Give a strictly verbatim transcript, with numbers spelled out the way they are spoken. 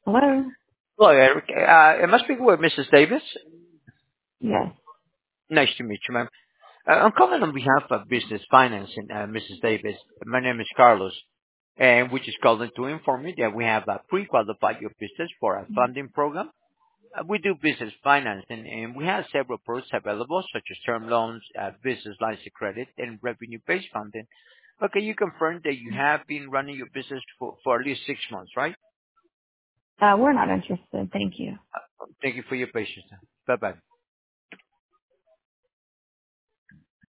Hello? Hello, Eric. Uh, am I speaking with Missus Davis? Yes. Nice to meet you, ma'am. Uh, I'm calling on behalf of Business Financing, uh, Missus Davis. My name is Carlos, and we just calling to inform you that we have uh, pre-qualified your business for a funding program. Uh, we do business financing, and we have several products available, such as term loans, uh, business lines of credit, and revenue-based funding. Okay, you confirm that you have been running your business for, for at least six months, right? Uh, we're not interested. Thank you. Thank you for your patience. Bye-bye.